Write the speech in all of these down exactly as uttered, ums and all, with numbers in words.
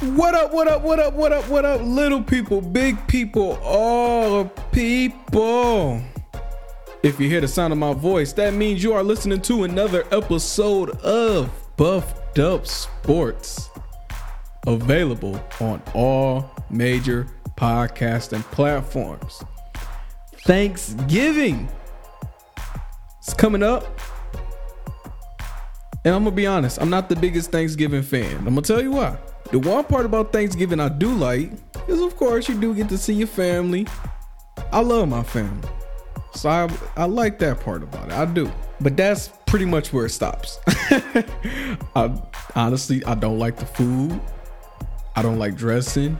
What up, what up, what up, what up, what up, little people, big people, all people. If you hear the sound of my voice, that means you are listening to another episode of Buffed Up Sports, available on all major podcasting platforms. Thanksgiving is coming up. And I'm gonna be honest, I'm not the biggest Thanksgiving fan. I'm gonna tell you why. The one part about Thanksgiving I do like is, of course, you do get to see your family. I love my family, so I, I like that part about it. I do. But that's pretty much where it stops. I, honestly, I don't like the food. I don't like dressing.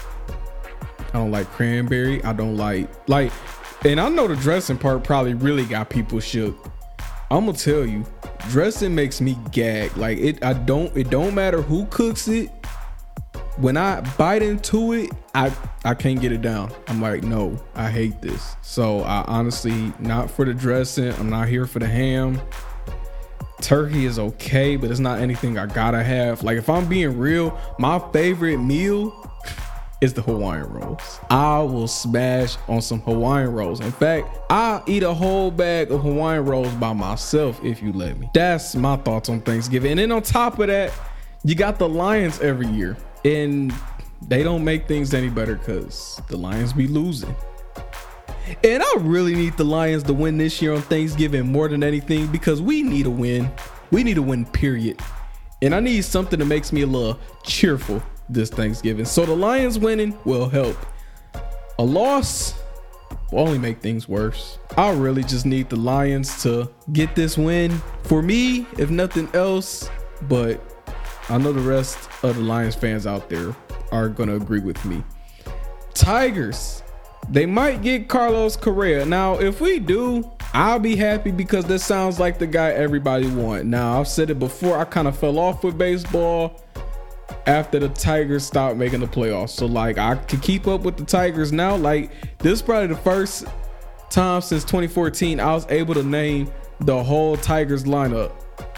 I don't like cranberry. I don't like, like, and I know the dressing part probably really got people shook. I'm gonna tell you, dressing makes me gag. Like it, I don't, it don't matter who cooks it. When I bite into it, I, I can't get it down. I'm like, no, I hate this. So I honestly, not for the dressing. I'm not here for the ham. Turkey is okay, but it's not anything I gotta have. Like if I'm being real, my favorite meal is the Hawaiian rolls. I will smash on some Hawaiian rolls. In fact, I'll eat a whole bag of Hawaiian rolls by myself if you let me. That's my thoughts on Thanksgiving. And then on top of that, you got the Lions every year. And they don't make things any better because the Lions be losing. And I really need the Lions to win this year on Thanksgiving more than anything, because we need a win. We need a win, period. And I need something that makes me a little cheerful this Thanksgiving. So the Lions winning will help. A loss will only make things worse. I really just need the Lions to get this win for me, if nothing else. But I know the rest of the Lions fans out there are going to agree with me. Tigers, they might get Carlos Correa. Now, if we do, I'll be happy, because this sounds like the guy everybody want. Now, I've said it before, I kind of fell off with baseball after the Tigers stopped making the playoffs. So, like, I can keep up with the Tigers now. Like, this is probably the first time since twenty fourteen I was able to name the whole Tigers lineup.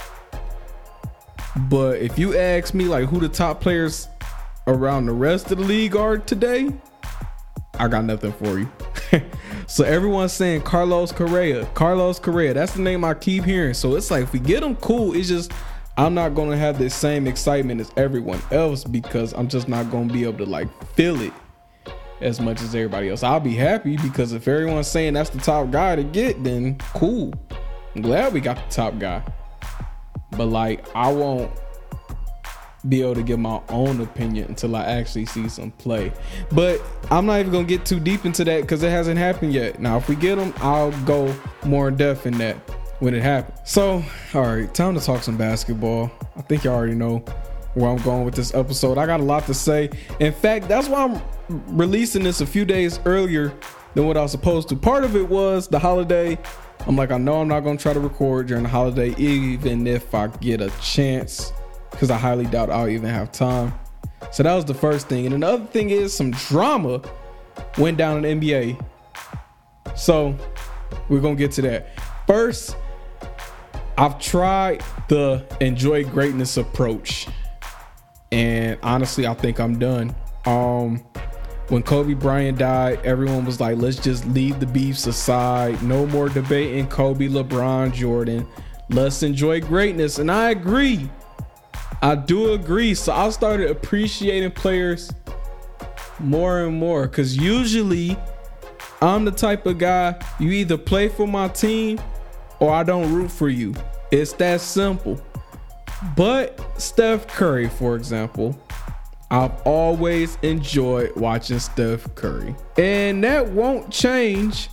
But if you ask me like who the top players around the rest of the league are today, I got nothing for you. So everyone's saying Carlos Correa, Carlos Correa. That's the name I keep hearing. So it's like, if we get him, cool. It's just, I'm not going to have the same excitement as everyone else, because I'm just not going to be able to like feel it as much as everybody else. I'll be happy, because if everyone's saying that's the top guy to get, then cool. I'm glad we got the top guy. But like, I won't be able to give my own opinion until I actually see some play. But I'm not even gonna get too deep into that because it hasn't happened yet. Now, if we get them, I'll go more in depth in that when it happens. So, all right, time to talk some basketball. I think you already know where I'm going with this episode. I got a lot to say. In fact, that's why I'm releasing this a few days earlier than what I was supposed to. Part of it was the holiday. I'm like, I know I'm not going to try to record during the holiday, even if I get a chance, because I highly doubt I'll even have time. So that was the first thing. And another thing is, some drama went down in the N B A. So we're going to get to that. First, I've tried the enjoy greatness approach. And honestly, I think I'm done. Um, When Kobe Bryant died, everyone was like, let's just leave the beefs aside. No more debating Kobe, LeBron, Jordan. Let's enjoy greatness. And I agree. I do agree. So I started appreciating players more and more, because usually I'm the type of guy, you either play for my team or I don't root for you. It's that simple. But Steph Curry, for example, I've always enjoyed watching Steph Curry, and that won't change.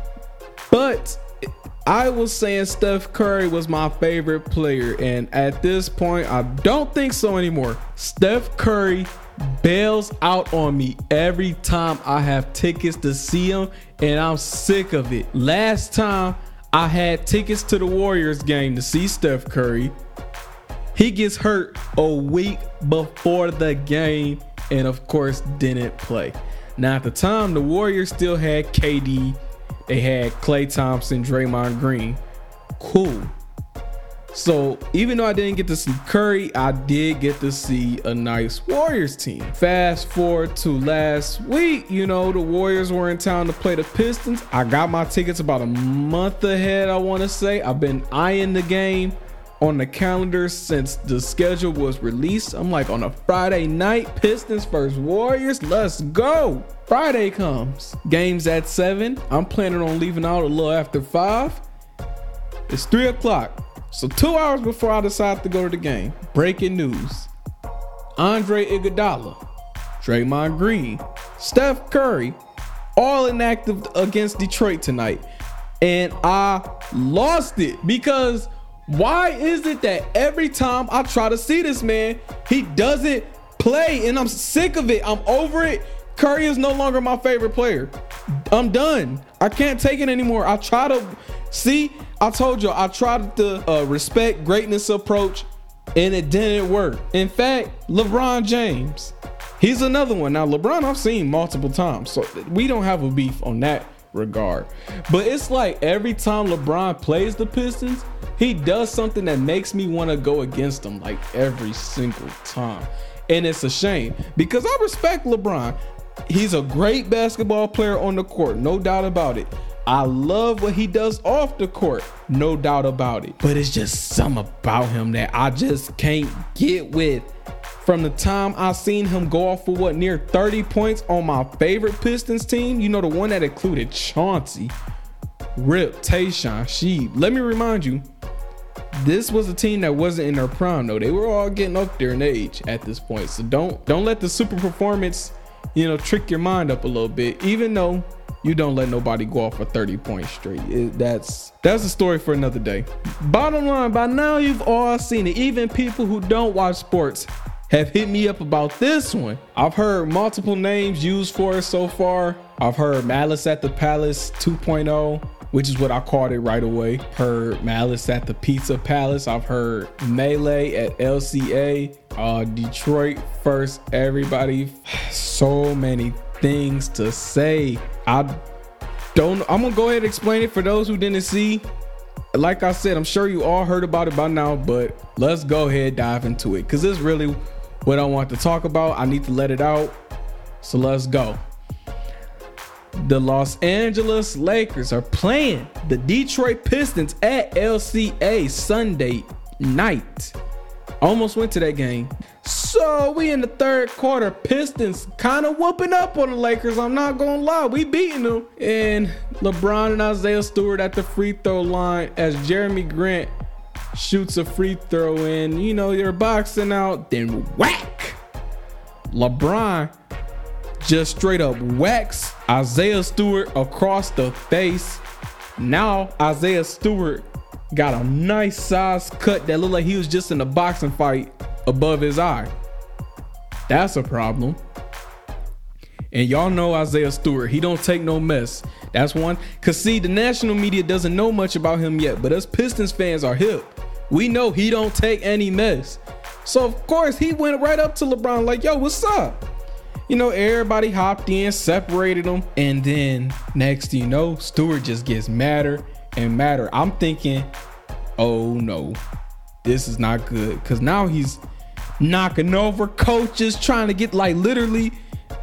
But I was saying Steph Curry was my favorite player, and at this point, I don't think so anymore. Steph Curry bails out on me every time I have tickets to see him, and I'm sick of it. Last time I had tickets to the Warriors game to see Steph Curry, he gets hurt a week before the game, and of course didn't play. Now, at the time, the Warriors still had K D. They had Klay Thompson, Draymond Green. Cool. So even though I didn't get to see Curry, I did get to see a nice Warriors team. Fast forward to last week, you know, the Warriors were in town to play the Pistons. I got my tickets about a month ahead, I want to say. I've been eyeing the game on the calendar since the schedule was released. I'm like, on a Friday night, Pistons versus Warriors, let's go. Friday comes. Game's at seven. I'm planning on leaving out a little after five. It's three o'clock. So two hours before I decide to go to the game, breaking news. Andre Iguodala, Draymond Green, Steph Curry, all inactive against Detroit tonight. And I lost it because why is it that every time I try to see this man, he doesn't play? And I'm sick of it. I'm over it. Curry is no longer my favorite player. I'm done. I can't take it anymore. I try to see, I told you, I tried the uh, respect greatness approach and it didn't work. In fact, LeBron James, he's another one. Now, LeBron, I've seen multiple times, so we don't have a beef on that regard. But it's like every time LeBron plays the Pistons, he does something that makes me want to go against him, like every single time. And it's a shame because I respect LeBron. He's a great basketball player on the court, no doubt about it. I love what he does off the court, no doubt about it. But it's just something about him that I just can't get with. From the time I seen him go off for what, near thirty points on my favorite Pistons team, you know, the one that included Chauncey, Rip, Tayshaun, Sheed. Let me remind you, this was a team that wasn't in their prime though. They were all getting up there in age at this point. So don't don't let the super performance, you know, trick your mind up a little bit, even though you don't let nobody go off for thirty points straight. It, that's that's a story for another day. Bottom line, by now you've all seen it. Even people who don't watch sports have hit me up about this one. I've heard multiple names used for it so far. I've heard Malice at the Palace two point oh, which is what I called it right away. Heard Malice at the Pizza Palace. I've heard Melee at L C A. Uh, Detroit first, everybody. So many things to say. I don't, I'm gonna go ahead and explain it for those who didn't see. Like I said, I'm sure you all heard about it by now, but let's go ahead, dive into it, because it's really what I want to talk about. I need to let it out. So let's go. The Los Angeles Lakers are playing the Detroit Pistons at L C A Sunday night. Almost went to that game. So we in the third quarter, Pistons kind of whooping up on the Lakers. I'm not gonna lie, we beating them. And LeBron and Isaiah Stewart at the free throw line as Jeremy Grant shoots a free throw in. You know, you're boxing out, then whack. LeBron just straight up whacks Isaiah Stewart across the face. Now Isaiah Stewart got a nice size cut that looked like he was just in a boxing fight above his eye. That's a problem. And y'all know Isaiah Stewart, he don't take no mess. That's one. Cause see, the national media doesn't know much about him yet, but us Pistons fans are hip. We know he don't take any mess. So of course he went right up to LeBron like, yo, what's up? You know, everybody hopped in, separated them. And then next thing you know, Stewart just gets madder and madder. I'm thinking, oh no, this is not good. Cause now he's knocking over coaches, trying to get, like, literally,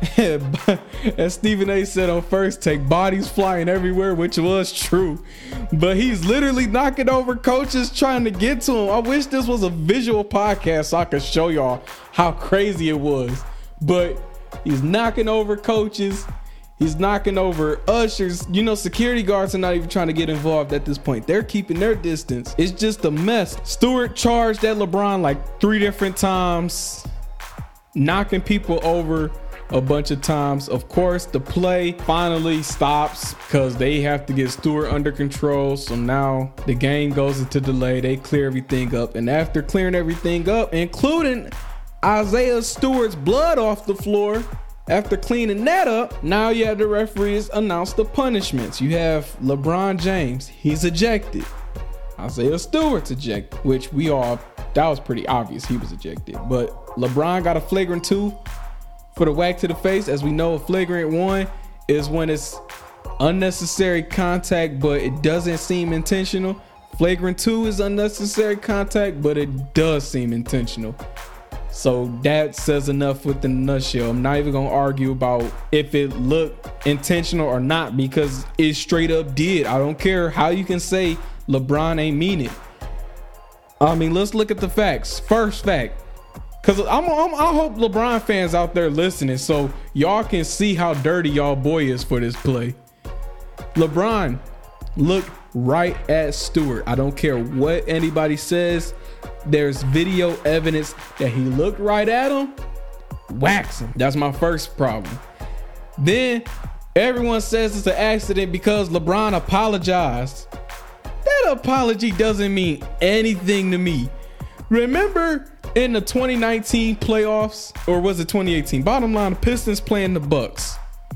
as Stephen A said on First Take, bodies flying everywhere, which was true. But he's literally knocking over coaches trying to get to him. I wish this was a visual podcast so I could show y'all how crazy it was. But he's knocking over coaches. He's knocking over ushers. You know, security guards are not even trying to get involved at this point. They're keeping their distance. It's just a mess. Stewart charged at LeBron like three different times, knocking people over a bunch of times. Of course, the play finally stops because they have to get Stewart under control. So now the game goes into delay. They clear everything up. And after clearing everything up, including Isaiah Stewart's blood off the floor, after cleaning that up, now you have the referees announce the punishments. You have LeBron James, he's ejected. Isaiah Stewart's ejected, which we all, that was pretty obvious he was ejected. But LeBron got a flagrant two for the whack to the face. As we know, a flagrant one is when it's unnecessary contact, but it doesn't seem intentional. Flagrant two is unnecessary contact, but it does seem intentional. So that says enough within a nutshell. I'm not even gonna argue about if it looked intentional or not, because it straight up did. I don't care how you can say LeBron ain't mean it. I mean, let's look at the facts. First fact, because I'm, I'm, I hope LeBron fans out there listening so y'all can see how dirty y'all boy is for this play. LeBron looked right at Stewart. I don't care what anybody says. There's video evidence that he looked right at him, wax him. That's my first problem. Then everyone says it's an accident because LeBron apologized. That apology doesn't mean anything to me. Remember in the twenty nineteen playoffs, or was it twenty eighteen? Bottom line, the Pistons playing the Bucks.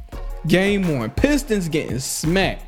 Game one, Pistons getting smacked.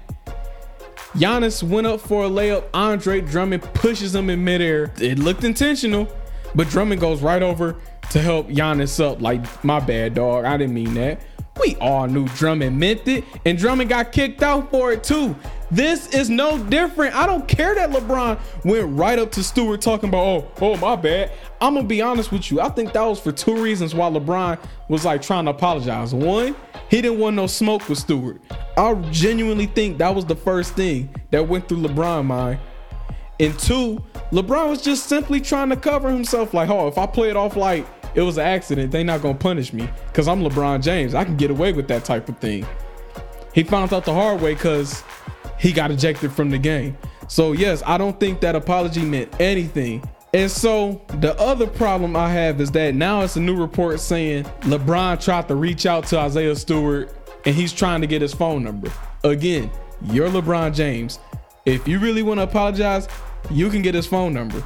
Giannis went up for a layup. Andre Drummond pushes him in midair. It looked intentional, but Drummond goes right over to help Giannis up. Like, my bad, dog. I didn't mean that. We all knew Drummond meant it, and Drummond got kicked out for it too. This is no different. I don't care that LeBron went right up to Stewart talking about, oh, oh, my bad. I'm going to be honest with you. I think that was for two reasons why LeBron was like trying to apologize. One, he didn't want no smoke with Stewart. I genuinely think that was the first thing that went through LeBron's mind. And two, LeBron was just simply trying to cover himself. Like, oh, if I play it off like it was an accident, they not going to punish me because I'm LeBron James. I can get away with that type of thing. He found out the hard way because he got ejected from the game. So yes, I don't think that apology meant anything. And so the other problem I have is that now it's a new report saying LeBron tried to reach out to Isaiah Stewart and he's trying to get his phone number. Again, you're LeBron James. If you really want to apologize, you can get his phone number.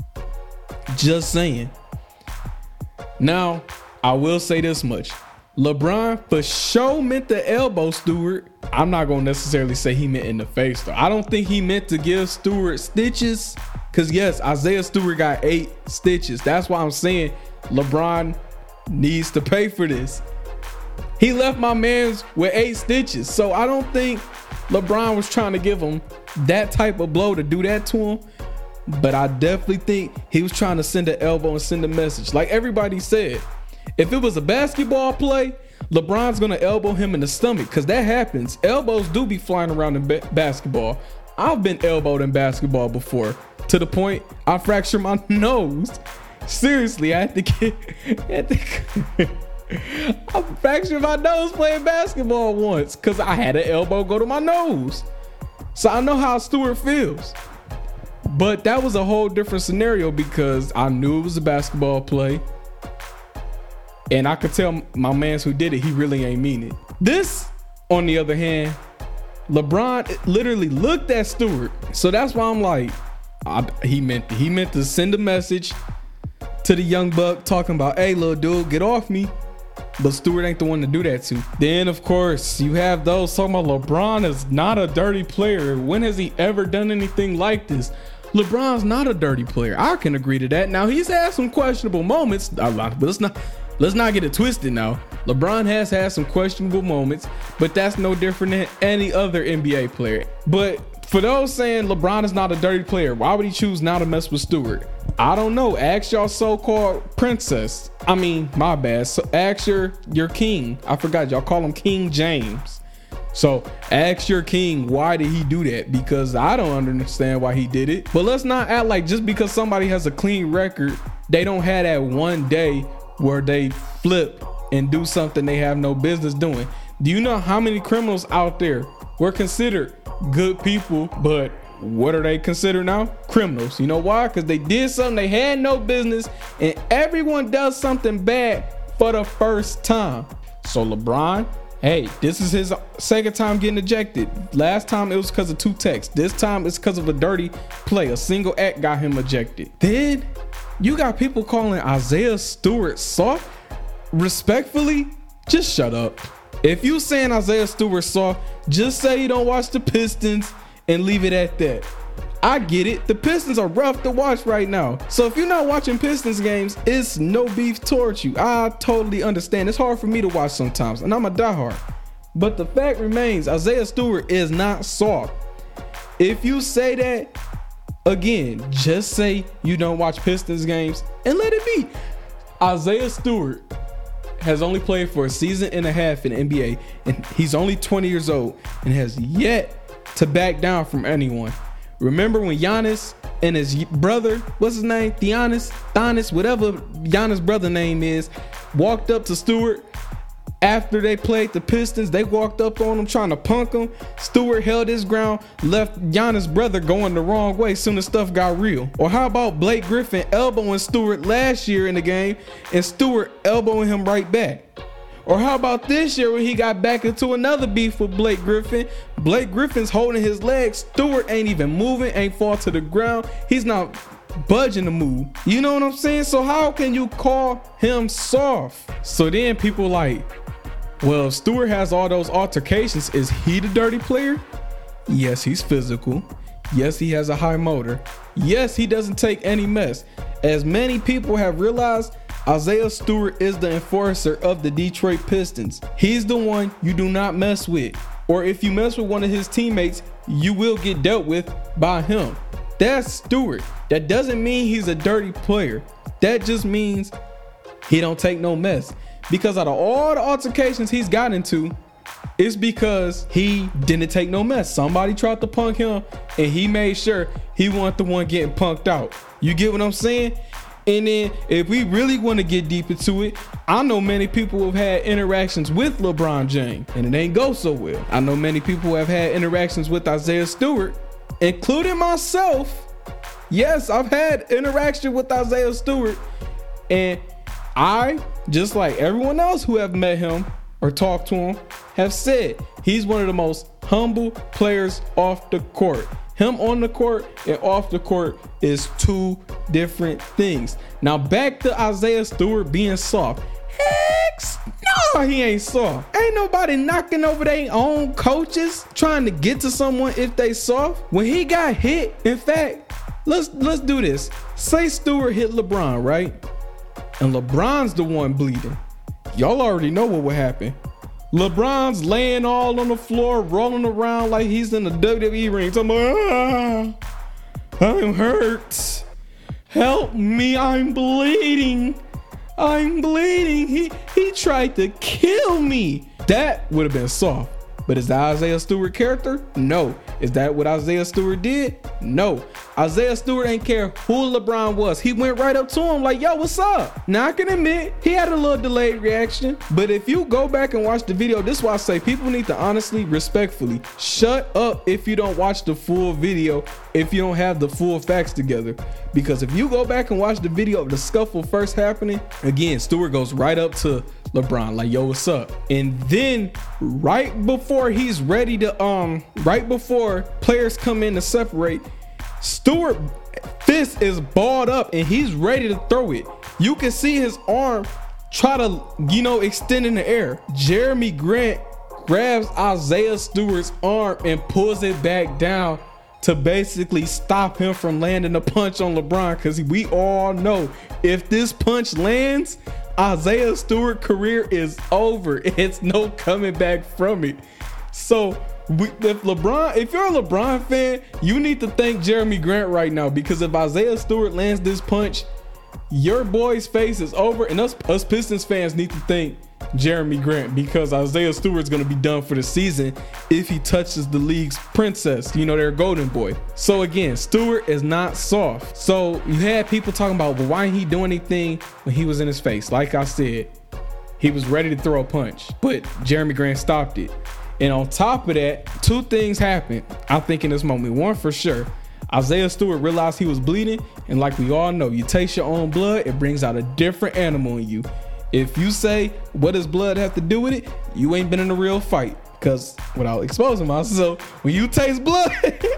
Just saying. Now, I will say this much. LeBron for sure meant to elbow Stewart. I'm not going to necessarily say he meant in the face though. I don't think he meant to give Stewart stitches. Because yes, Isaiah Stewart got eight stitches. That's why I'm saying LeBron needs to pay for this. He left my man's with eight stitches. So I don't think LeBron was trying to give him that type of blow to do that to him. But I definitely think he was trying to send an elbow and send a message. Like everybody said, if it was a basketball play, LeBron's going to elbow him in the stomach because that happens. Elbows do be flying around in ba- basketball. I've been elbowed in basketball before to the point I fractured my nose. Seriously, I had to get... I, had to, I fractured my nose playing basketball once because I had an elbow go to my nose. So I know how Stewart feels. But that was a whole different scenario because I knew it was a basketball play. And I could tell my mans who did it, he really ain't mean it. This, on the other hand, LeBron literally looked at Stewart. So that's why I'm like, I, he meant he meant to send a message to the young buck talking about, hey, little dude, get off me. But Stewart ain't the one to do that to. Then, of course, you have those talking about LeBron is not a dirty player. When has he ever done anything like this? LeBron's not a dirty player. I can agree to that. Now, he's had some questionable moments. But let's not, let's not get it twisted now. LeBron has had some questionable moments, but that's no different than any other N B A player. But for those saying LeBron is not a dirty player, why would he choose not to mess with Stewart? I don't know. Ask y'all so-called princess. I mean, my bad. So ask your, your king. I forgot y'all call him King James. So ask your king, why did he do that? Because I don't understand why he did it. But let's not act like just because somebody has a clean record, they don't have that one day where they flip and do something they have no business doing. Do you know how many criminals out there were considered good people, but what are they considered now? Criminals. You know why? Because they did something they had no business, and everyone does something bad for the first time. So LeBron, hey, this is his second time getting ejected. Last time it was because of two texts. This time it's because of a dirty play. A single act got him ejected. Then you got people calling Isaiah Stewart soft. Respectfully, just shut up. If you saying Isaiah Stewart soft, just say you don't watch the Pistons and leave it at that. I get it. The Pistons are rough to watch right now. So if you're not watching Pistons games, it's no beef towards you. I totally understand. It's hard for me to watch sometimes, and I'm a diehard. But the fact remains, Isaiah Stewart is not soft. If you say that, again, just say you don't watch Pistons games and let it be. Isaiah Stewart has only played for a season and a half in the N B A, and he's only twenty years old and has yet to back down from anyone. Remember when Giannis and his brother, what's his name? Giannis, Giannis, whatever Giannis' brother name is, walked up to Stewart after they played the Pistons. They walked up on him trying to punk him. Stewart held his ground, left Giannis' brother going the wrong way soon as stuff got real. Or how about Blake Griffin elbowing Stewart last year in the game and Stewart elbowing him right back? Or how about this year when he got back into another beef with Blake Griffin? Blake Griffin's holding his legs. Stewart ain't even moving, ain't fall to the ground. He's not budging to move. You know what I'm saying? So how can you call him soft? So then people like, well, if Stewart has all those altercations, is he the dirty player? Yes, he's physical. Yes, he has a high motor. Yes, he doesn't take any mess. As many people have realized, Isaiah Stewart is the enforcer of the Detroit Pistons. He's the one you do not mess with. Or if you mess with one of his teammates, you will get dealt with by him. That's Stewart. That doesn't mean he's a dirty player. That just means he don't take no mess. Because out of all the altercations he's got into, it's because he didn't take no mess. Somebody tried to punk him and he made sure he wasn't the one getting punked out. You get what I'm saying? And then if we really want to get deep into it, I know many people who have had interactions with LeBron James and it ain't go so well. I know many people who have had interactions with Isaiah Stewart, including myself. Yes, I've had interaction with Isaiah Stewart, and I, just like everyone else who have met him or talked to him, have said he's one of the most humble players off the court. Him on the court and off the court is two different things. Now back to Isaiah Stewart being soft. Heck no, he ain't soft. Ain't nobody knocking over their own coaches trying to get to someone if they soft. When he got hit, in fact, let's let's do this. Say Stewart hit LeBron, right? And LeBron's the one bleeding. Y'all already know what would happen. LeBron's laying all on the floor, rolling around like he's in the W W E ring. I'm like, ah, I'm hurt. Help me, I'm bleeding. I'm bleeding. He he tried to kill me. That would have been soft. But is that Isaiah Stewart character? No. Is that what Isaiah Stewart did? No. Isaiah Stewart ain't care who LeBron was. He went right up to him like, yo, what's up? Now I can admit he had a little delayed reaction. But if you go back and watch the video, this is why I say people need to honestly, respectfully shut up if you don't watch the full video, if you don't have the full facts together. Because if you go back and watch the video of the scuffle first happening, again, Stewart goes right up to LeBron like, yo, what's up? And then right before he's ready to um right before players come in to separate, Stewart fist is balled up and he's ready to throw it. You can see his arm try to, you know, extend in the air. Jeremy Grant grabs Isaiah Stewart's arm and pulls it back down to basically stop him from landing a punch on LeBron, because we all know if this punch lands, Isaiah Stewart's career is over. It's no coming back from it. So we, if LeBron, if you're a LeBron fan, you need to thank Jeremy Grant right now, because if Isaiah Stewart lands this punch, your boy's face is over. And us, us Pistons fans need to thank Jeremy Grant, because Isaiah Stewart's going to be done for the season if he touches the league's princess, you know, their golden boy. So again, Stewart is not soft. So you had people talking about, well, why didn't he do anything when he was in his face? Like I said, he was ready to throw a punch, but Jeremy Grant stopped it. And on top of that, two things happened, I think, in this moment. One, for sure, Isaiah Stewart realized he was bleeding, and like we all know, you taste your own blood, it brings out a different animal in you. If you say, what does blood have to do with it? You ain't been in a real fight. Because without exposing myself, when you taste blood,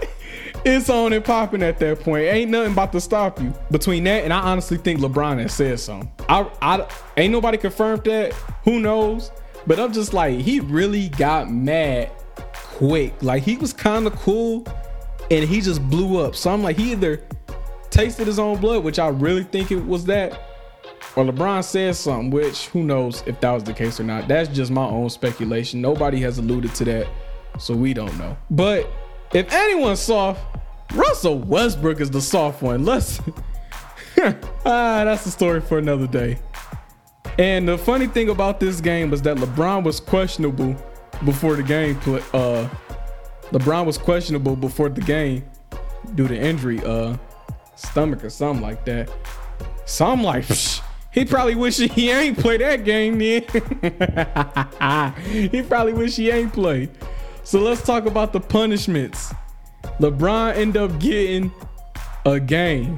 it's on and popping at that point. Ain't nothing about to stop you. Between that, and I honestly think LeBron has said something. I, I, ain't nobody confirmed that. Who knows? But I'm just like, he really got mad quick. Like, he was kind of cool and he just blew up. So I'm like, he either tasted his own blood, which I really think it was that, or LeBron said something, which who knows if that was the case or not. That's just my own speculation. Nobody has alluded to that, so we don't know. But if anyone's soft, Russell Westbrook is the soft one. Let's ah, that's a story for another day. And the funny thing about this game was that LeBron was questionable before the game. Play, uh, LeBron was questionable before the game due to injury, uh, stomach or something like that. So I'm like, psh, he probably wish he ain't play that game then. He probably wish he ain't played. So let's talk about the punishments. LeBron ended up getting a game.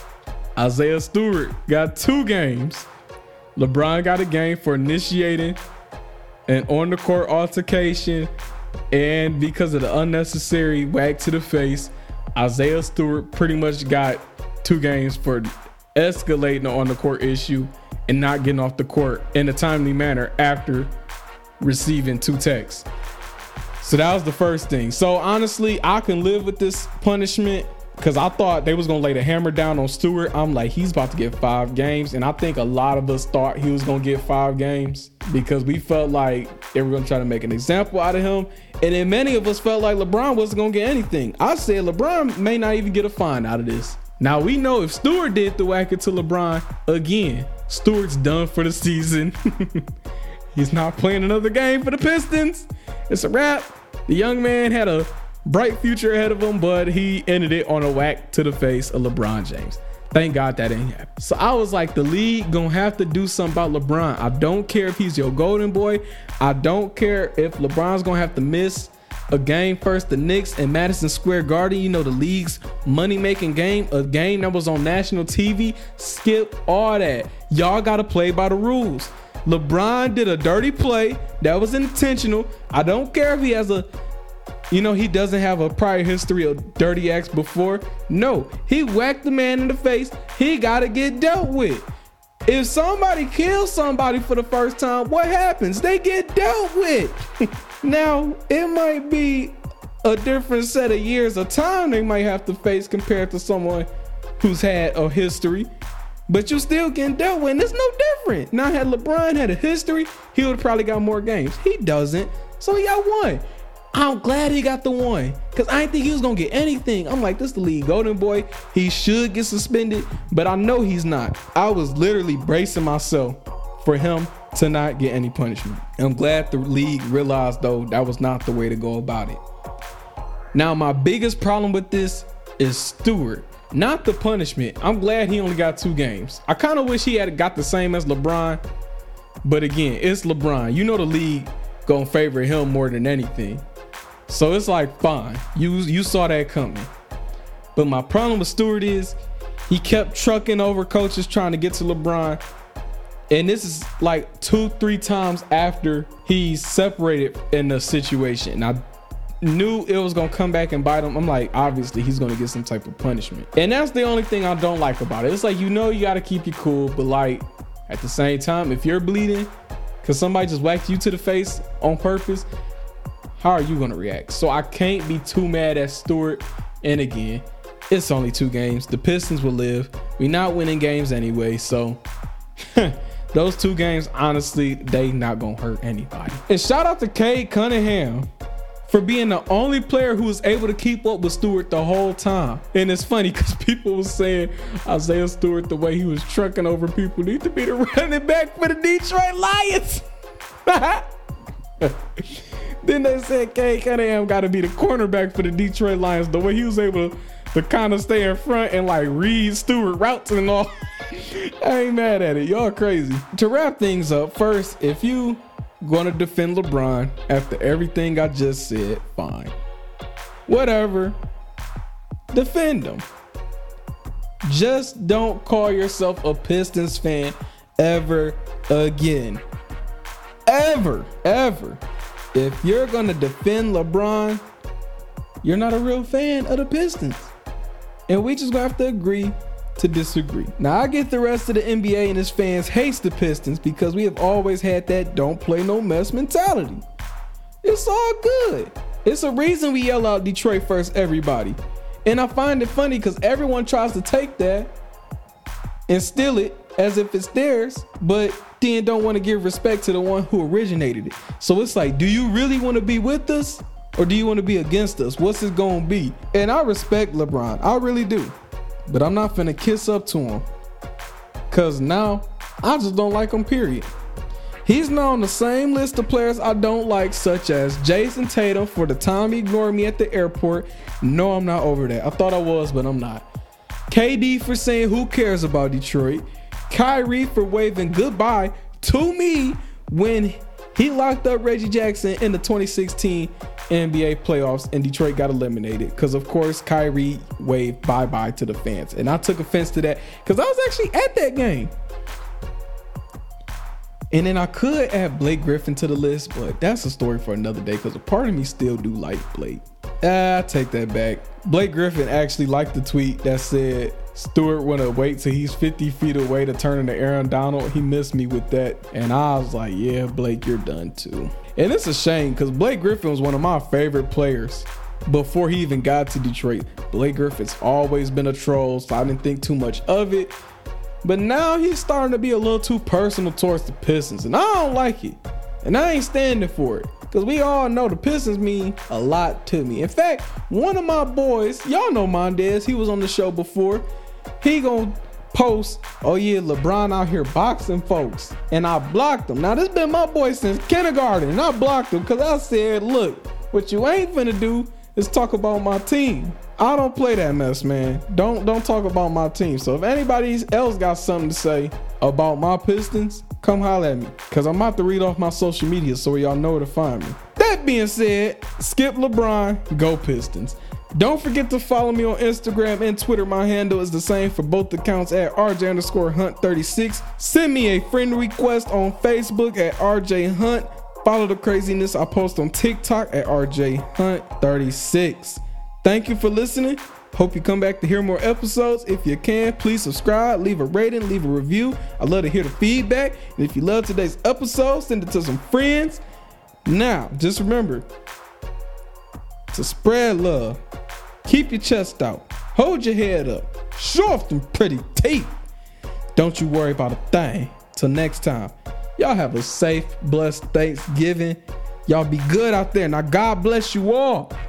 Isaiah Stewart got two games. LeBron got a game for initiating an on-the-court altercation, and because of the unnecessary whack to the face, Isaiah Stewart pretty much got two games for escalating the on-the-court issue and not getting off the court in a timely manner after receiving two texts. So that was the first thing. So honestly, I can live with this punishment because I thought they was going to lay the hammer down on Stewart. I'm like, he's about to get five games. And I think a lot of us thought he was going to get five games because we felt like they were going to try to make an example out of him. And then many of us felt like LeBron wasn't going to get anything. I said LeBron may not even get a fine out of this. Now we know if Stewart did the whack it to LeBron again, Stewart's done for the season. He's not playing another game for the Pistons. It's a wrap. The young man had a bright future ahead of him, but he ended it on a whack to the face of LeBron James. Thank God that ain't happened. So I was like, the league gonna have to do something about LeBron. I don't care if he's your golden boy. I don't care if LeBron's gonna have to miss a game first. The Knicks and Madison Square Garden, you know, the league's money-making game, a game that was on national T V. Skip all that. Y'all gotta play by the rules. LeBron did a dirty play that was intentional. I don't care if he has a You know, he doesn't have a prior history of dirty acts before. No, he whacked the man in the face. He got to get dealt with. If somebody kills somebody for the first time, what happens? They get dealt with. Now, it might be a different set of years of time they might have to face compared to someone who's had a history. But you still getting dealt with, and it's no different. Now, had LeBron had a history, he would have probably got more games. He doesn't, so he got one. I'm glad he got the one because I didn't think he was going to get anything. I'm like, this is the league golden boy. He should get suspended, but I know he's not. I was literally bracing myself for him to not get any punishment. I'm glad the league realized, though, that was not the way to go about it. Now, my biggest problem with this is Stewart, not the punishment. I'm glad he only got two games. I kind of wish he had got the same as LeBron, but again, it's LeBron. You know the league gonna favor him more than anything. So it's like, fine, you you saw that coming. But my problem with Stewart is he kept trucking over coaches trying to get to LeBron. And this is like two, three times after he's separated in the situation. And I knew it was going to come back and bite him. I'm like, obviously he's going to get some type of punishment. And that's the only thing I don't like about it. It's like, you know, you got to keep you cool. But like, at the same time, if you're bleeding because somebody just whacked you to the face on purpose, how are you going to react? So I can't be too mad at Stewart. And again, it's only two games. The Pistons will live. We're not winning games anyway. So those two games, honestly, they not going to hurt anybody. And shout out to Cade Cunningham for being the only player who was able to keep up with Stewart the whole time. And it's funny because people was saying Isaiah Stewart, the way he was trucking over people, need to be the running back for the Detroit Lions. Then they said Cade Cunningham got to be the cornerback for the Detroit Lions. The way he was able to, to kind of stay in front and like read Stewart routes and all. I ain't mad at it. Y'all crazy. To wrap things up, first, if you gonna defend LeBron after everything I just said, fine. Whatever. Defend him. Just don't call yourself a Pistons fan ever again. Ever, ever. If you're gonna defend LeBron, you're not a real fan of the Pistons. And we just gonna have to agree to disagree. Now, I get the rest of the N B A and its fans hates the Pistons because we have always had that don't play no mess mentality. It's all good. It's a reason we yell out Detroit first, everybody. And I find it funny because everyone tries to take that and steal it as if it's theirs, but then don't want to give respect to the one who originated it. So it's like, do you really want to be with us or do you want to be against us? What's it gonna be? And I respect LeBron, I really do, but I'm not finna kiss up to him, cause now I just don't like him, period. He's now on the same list of players I don't like, such as Jason Tatum for the time he ignored me at the airport. No, I'm not over that. I thought I was, but I'm not. K D for saying who cares about Detroit. Kyrie for waving goodbye to me when he locked up Reggie Jackson in the twenty sixteen N B A playoffs and Detroit got eliminated. Because, of course, Kyrie waved bye-bye to the fans. And I took offense to that because I was actually at that game. And then I could add Blake Griffin to the list, but that's a story for another day because a part of me still do like Blake. Ah, I take that back. Blake Griffin actually liked the tweet that said Stewart want to wait till he's fifty feet away to turn into Aaron Donald. He missed me with that. And I was like, yeah, Blake, you're done too. And it's a shame because Blake Griffin was one of my favorite players before he even got to Detroit. Blake Griffin's always been a troll, so I didn't think too much of it. But now he's starting to be a little too personal towards the Pistons, and I don't like it. And I ain't standing for it, because we all know the Pistons mean a lot to me. In fact, one of my boys, y'all know Mondez, he was on the show before, he gonna post, oh yeah, LeBron out here boxing folks, and I blocked him. Now this been my boy since kindergarten, and I blocked him because I said, look, what you ain't finna do is talk about my team. I don't play that mess, man. Don't don't talk about my team. So if anybody else got something to say about my Pistons, come holler at me, because I'm about to read off my social media so y'all know where to find me. That being said, skip LeBron, go Pistons. Don't forget to follow me on Instagram and Twitter. My handle is the same for both accounts at RJ underscore Hunt thirty-six. Send me a friend request on Facebook at R J Hunt. Follow the craziness I post on TikTok at R J Hunt thirty-six. Thank you for listening. Hope you come back to hear more episodes. If you can, please subscribe, leave a rating, leave a review. I'd love to hear the feedback. And if you love today's episode, send it to some friends. Now, just remember to spread love. Keep your chest out. Hold your head up. Show off them pretty teeth. Don't you worry about a thing. Till next time, y'all have a safe, blessed Thanksgiving. Y'all be good out there. Now, God bless you all.